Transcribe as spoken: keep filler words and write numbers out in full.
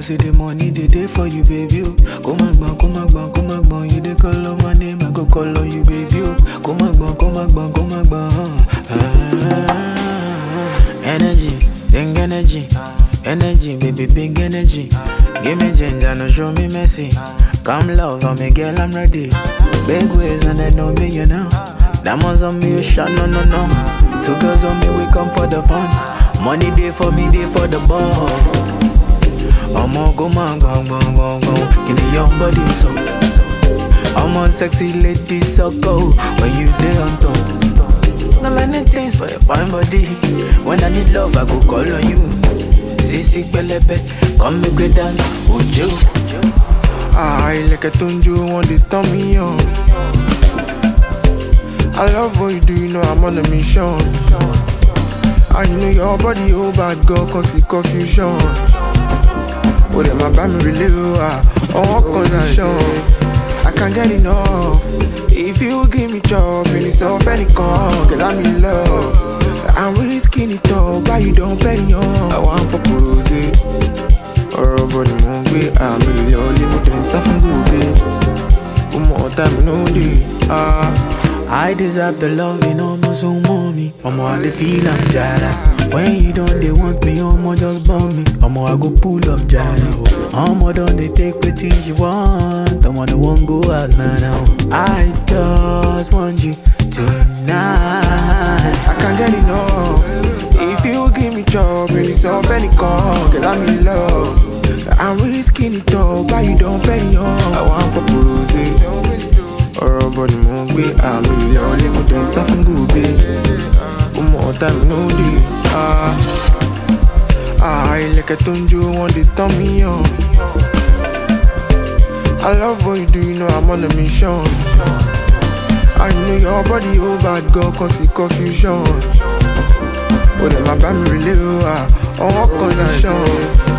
see the money they day for you, baby. Oh. Come on, bang, come on, bang, come on, bang. You they call on my name, I go call on you, baby. Oh. Come on, bang, come on, bang, come on, bang. Ah, energy, big energy, energy, baby, big energy. Give me ginger, no show me mercy. Come love on me, girl, I'm ready. Big ways and they know me, you know. Diamonds on me, you shot, no, no, no. Two girls on me, we come for the fun. Money day for me, day for the ball. I'm on go man, bang, bang, bang, bang. Give me your body so. I'm on sexy lady so go. When you day on top. No many things for your fine body. When I need love, I go call on you. Sisi belebe, come make we dance, would you? I like a tunju, want to turn me on. I love what you do, you know I'm on a mission. I know your body, oh bad girl, cause it's confusion. Oh, then my band me really ah, on condition. I can't get enough. If you give me job, and it's off any call, girl, I'm in love. I'm risking it all, but you don't pay me on. I want propose it. Or body won't be, I'm really only with them, something good. One more time, no day. Ah. I deserve the love, you know, my so mommy. I'm all the feel I'm jara. When you don't, they want me, I'm all just bomb me. I'm all I go pull up jara. I'm all done, they take what things you want. I'm all the one go as now now. I just want you tonight. I can't get enough. If you give me job, and it's off any call, girl, I'm in love. I'm risking it all, but you don't pay me on. I want propose it. Or body mo gbé àmì ilé ọlé mo dẹ̀ sá fún gòbè. Ọmọ ọ̀tá mi ló dé. Àìlẹ̀kẹ̀ tó ń jó wọ́n dey turn me on. I love what you do, you know I'm on a mission. I know your body, oh bad girl, cause it's confusion. Ó dẹ̀ máa bá mi relé o, ọwọ́ condition.